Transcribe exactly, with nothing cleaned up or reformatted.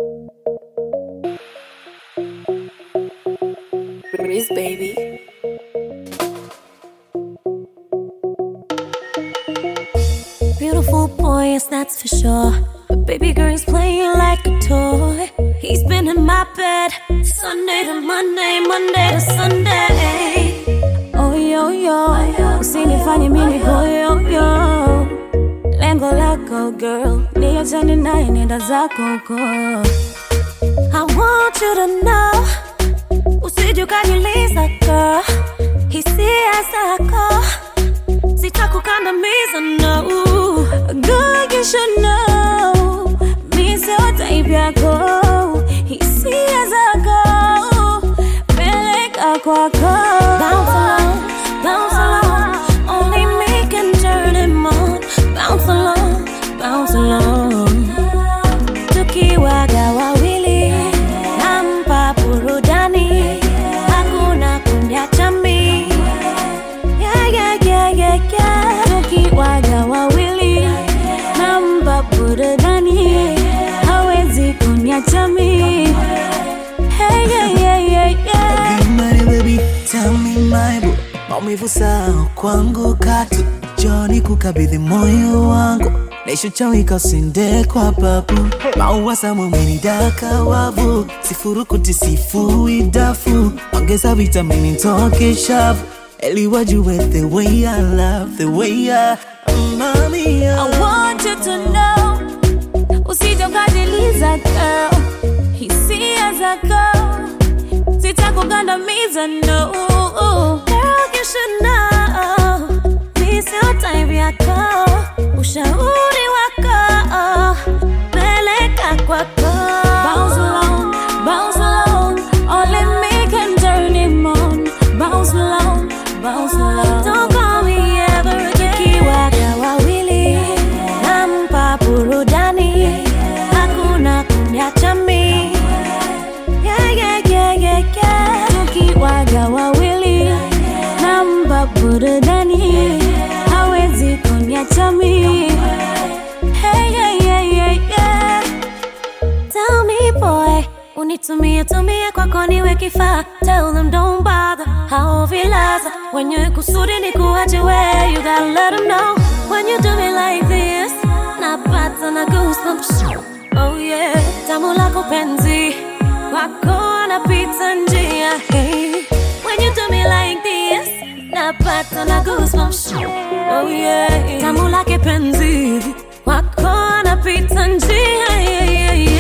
Breeze, baby. Beautiful boy, yes, that's for sure. But baby girl, he's playing like a toy. He's been in my bed Sunday to Monday, Monday to Sunday. Oh, yo, yo, usinifanye mimi boyo, yo. Lengo lako, girl, niachane naye nenda zako huko. I want you to know, usije ukaniuliza, girl, hisia zako sitakukandamiza, no. Girl, you should know, mi sio type yako. Hisia zako peleka kwako. Bounce along, bounce along, only me can turn him on. Bounce along, bounce along. Tukiwaga wawili nampa burudani, hakuna kuniacha mimi. Yeah, yeah, yeah, yeah, yeah. Tukiwaga wawili nampa burudani, hawezi kuniacha mimi. Hey, yeah, yeah, yeah, yeah. Be money, baby, tell me my boo. Maumivu sao kwangu katu, Johnny kukabidhi moyo wangu. Nesho chawika usinde kwa babu. Maua samu umenidaka wavu, sifuru kuti sifui dafu. Ongeza vitamini nitoke shavu, Eli wajue the way I love, the way I Mommy, I want you to know, usije ukajiliza, girl. Hisia zako sitakukandamiza, no. Girl, you should know, mi sio type yako. Ushauri wako peleka kwako. Bounce along, bounce along, only me can turn him on. Bounce along, bounce along, don't call me ever again. Tukiwaga wawili nampa burudani, hakuna kuniacha mimi. Yeah, yeah, yeah, yeah, yeah. Tukiwaga wawili nampa burudani, hawezi kuniacha mimi. Hey, yeah, yeah, yeah, yeah. Tell me, boy, unitumie tumie kwako niwe kifaa. Tell them don't bother, haovilaza. When you kusudi ni kuache we, you gotta let them know. When you do me like this, napata na goosebumps. Oh yeah, tamu lako penzi, wako napita njia. Hey, when you do me like this, napata na goosebumps. Oh yeah, tamu lake penzi, wako napita njia. Yeah, yeah, yeah.